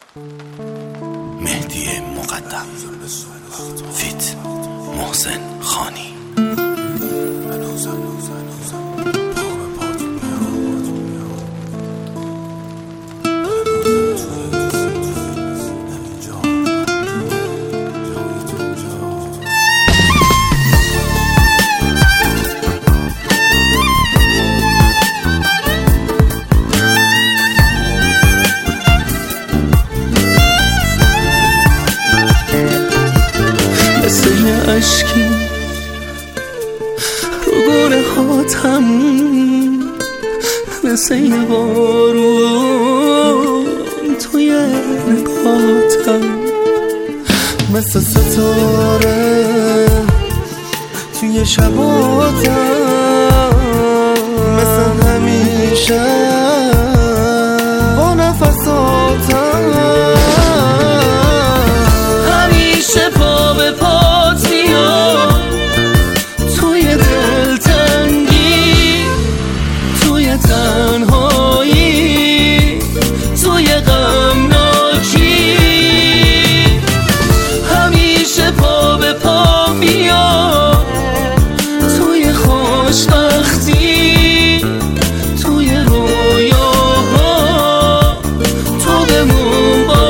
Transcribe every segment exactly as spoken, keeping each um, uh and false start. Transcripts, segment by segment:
مهدی مقدم فیت محسن خانی. اشکی رو گونه هاتم، مثل یه بارون توی نگاهاتم، مثل ستاره توی شباتم، مثل همیشه با نفساتم، همیشه پا به پات میام توی دلتنگی، توی تنهایی، توی غمناکی، همیشه پا به پا میام توی خوشبختی، توی رویاها تو بمون با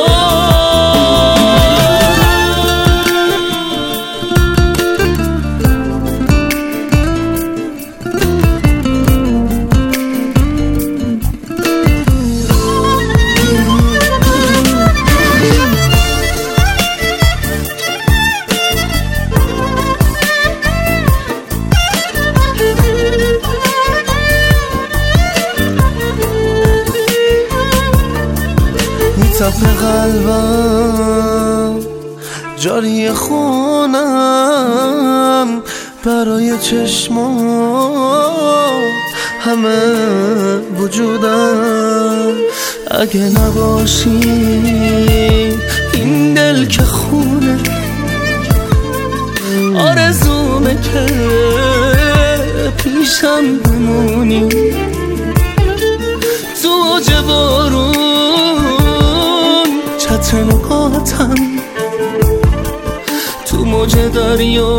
تپ قلبم جاری خونم، برای چشمات همه وجودم، اگه نباشی این دل که خونه، آرزومه که پیشم بمونی تو اوج بارون، چتر نگاتم تو موج دریا،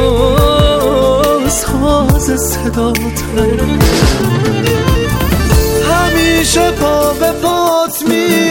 ساز صداتم، همیشه پا به پات می